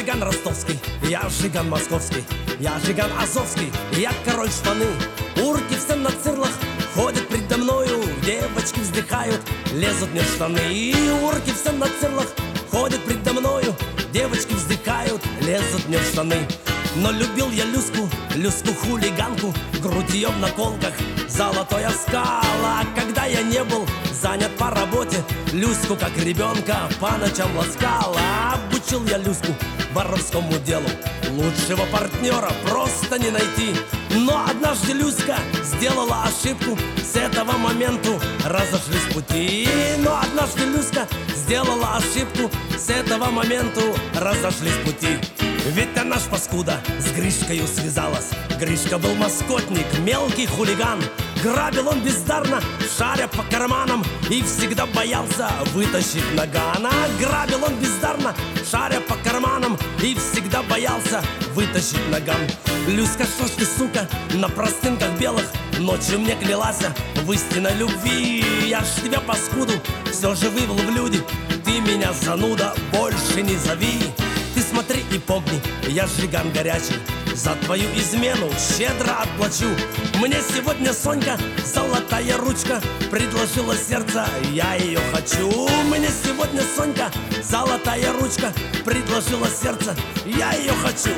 Жиган ростовский, я Жиган московский, я Жиган азовский, я король штаны. Урки все на цирлах ходят предо мною, девочки вздыхают, лезут мне в штаны. И урки все на цирлах ходят предо мною, девочки вздыхают, лезут мне в штаны. Но любил я Люську, Люську-хулиганку, грудь ее в наколках, золотой оскал. А когда я не был занят по работе, Люську, как ребенка, по ночам ласкал. А обучил я Люську воровскому делу, лучшего партнера просто не найти. Но однажды Люська сделала ошибку, с этого моменту разошлись пути. Но однажды Люська сделала ошибку, с этого моменту разошлись пути. Ведь она ж паскуда с Гришкою связалась. Гришка был маскотник, мелкий хулиган. Грабил он бездарно, шаря по карманам, и всегда боялся вытащить наган. А грабил он бездарно, шаря по карманам, и всегда боялся вытащить наган. Люська, что ж ты, сука, на простынках белых ночью мне клялась в истинной любви. Я ж тебя, паскуду, все же вывел в люди. Ты меня, зануда, больше не зови. Ты смотри и помни, я Жиган горячий, за твою измену щедро отплачу. Мне сегодня Сонька, золотая ручка, предложила сердце, я ее хочу. Мне сегодня Сонька, золотая ручка, предложила сердце, я ее хочу.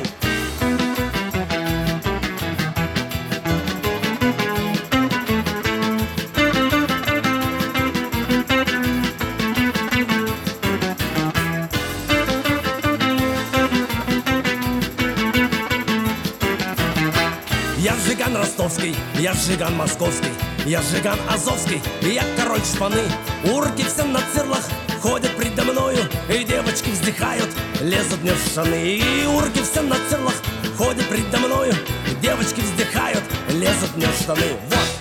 Я Жиган ростовский, я Жиган московский, я Жиган азовский, я король шпаны. Урки все на цирлах ходят предо мною, и девочки вздыхают, лезут мне в штаны. И урки все на цирлах ходят предо мною, девочки вздыхают, лезут мне в штаны. Вот!